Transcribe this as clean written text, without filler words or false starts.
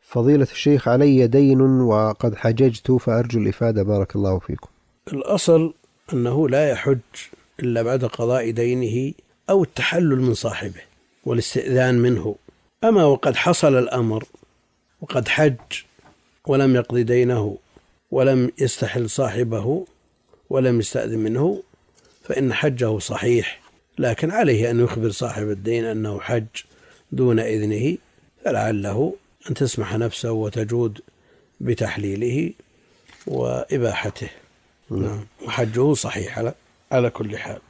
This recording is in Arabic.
فضيلة الشيخ، علي دين وقد حججت فأرجو الإفادة بارك الله فيكم. الأصل أنه لا يحج إلا بعد قضاء دينه أو التحلل من صاحبه والاستئذان منه. أما وقد حصل الأمر وقد حج ولم يقضي دينه ولم يستحل صاحبه ولم يستأذن منه فإن حجه صحيح، لكن عليه أن يخبر صاحب الدين أنه حج دون إذنه، فلعله أن تسمح نفسه وتجود بتحليله وإباحته. نعم، وحجه صحيح على كل حال.